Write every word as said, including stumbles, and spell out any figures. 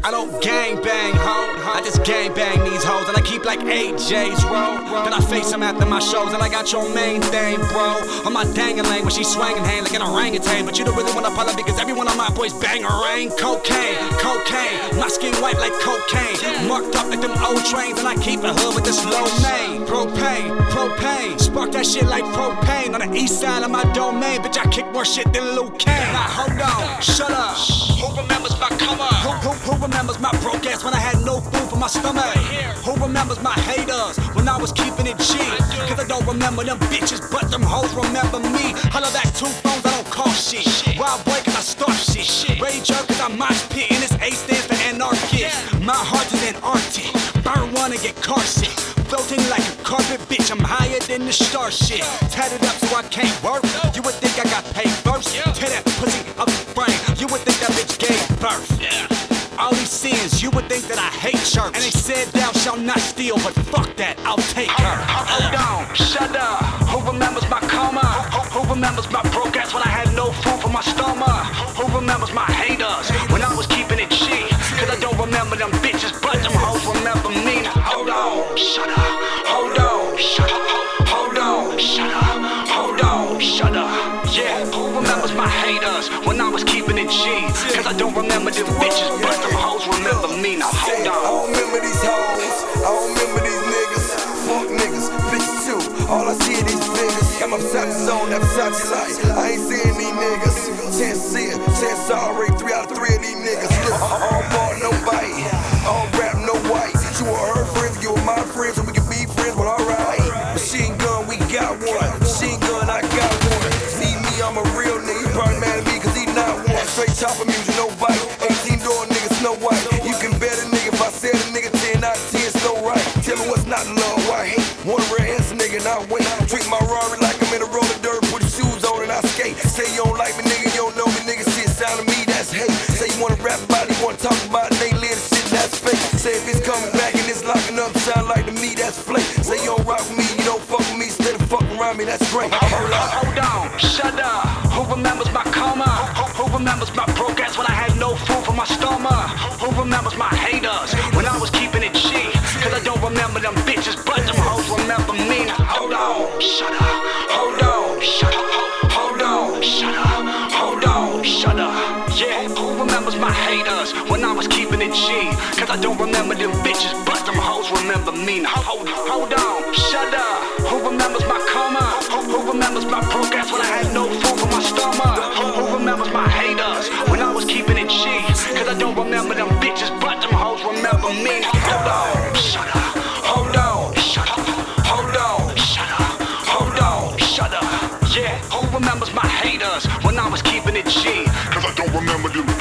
I don't gang bang, ho. I just gang bang these hoes, and I keep like A J's, bro. Then I face them after my shows, and I got your main thing, bro. On my dangling when she swinging hand like an orangutan, but you don't really wanna follow because every one of my boys bang a rain. Cocaine, cocaine, my skin white like cocaine, marked up like them old trains, and I keep a hood with this low main. Propane, propane, spark that shit like propane on the east side of my domain. Bitch, I kick more shit than Luke Kane. Now hold on, shut up. Who remembers my come up? Who, who, who remembers my broke ass when I had no food for my stomach? Who remembers my haters when I was keeping it G? Cause I don't remember them bitches, but them hoes remember me. Holla back two phones, I don't call shit. Wild boy cause I start shit. Rage up cause I mosh pit, and this A stands for anarchist. My heart is Antarctic, burn one and get car sick. Floating like a carpet, bitch, I'm higher than the star shit. Tatted up so I can't work, you would think I got paid first. Tear that pussy up the frame, you would think that bitch gave birth. All these sins, you would think that I hate church. And they said thou shalt not steal, but fuck that, I'll take her. Hold on, shut up. Who remembers my coma? Who, who remembers my broke ass when I had no food for my stomach? Who remembers my haters when I was keeping it G? Cause I don't remember them bitches, but them hoes remember me. Now hold on, shut up. Hold on, shut up. Hold on, shut up. Hold on, shut up. Yeah, who remembers my haters when I was keeping it G? Cause I don't remember them bitches, but them hoes remember me. Now hold on. I don't remember these hoes, I don't remember these niggas. Fuck niggas, bitches too. All I see is these figures. Got my Versace zone, that Versace light. I ain't seeing these niggas. Chance see it, chance sorry. Three out of three of these niggas. Look, all ball, no bite. All rap, no white. You are her friends, you are my friends, so we can be friends, but alright. Machine gun, we got one. Machine gun, I got one. See me, I'm a real nigga. You probably mad at me cause he not one. Straight chopper music, no bite. eighteen door nigga, Snow White. You can bet a nigga if I said a nigga ten out of ten, Snow Right. Tell me what's not love, why hate. Want a real answer, nigga, not wait. Treat my Rari like I'm in a roller dirt, put the shoes on and I skate. Say you don't like me, nigga, you don't know me, nigga. Shit sound to me, that's hate. Say you wanna rap about it, you wanna talk about it, they live the shit, that's fake. Say if it's coming back and it's locking up, sound like to me, that's flake. Say you don't rock with me, you don't fuck with me, instead of fucking around me, that's great. Hold on, hold on, shut up. Who remembers my coma? Who, who remembers my broke ass when I had no food for my stomach? Who remembers my haters when I was keeping it G? Cause I don't remember them bitches, but them hoes remember me. Now hold on, shut up. Hold on, shut up. Hold on, shut up. Hold on, shut up. Yeah, who remembers my haters when I was keeping it G? Cause I don't remember them bitches, but them hoes remember me. Now hold, hold on, shut up. Who remembers my coma? Who, who remembers my broke ass when I had no food for my stomach? Who, who remembers my haters when I was keeping it G? Cause I don't remember them bitches, but them hoes remember me. Now hold on, shut up. Hold on, shut up. Hold on, shut up. Hold on, shut up. Yeah, who remembers my haters when I was keeping it G? Cause I don't remember them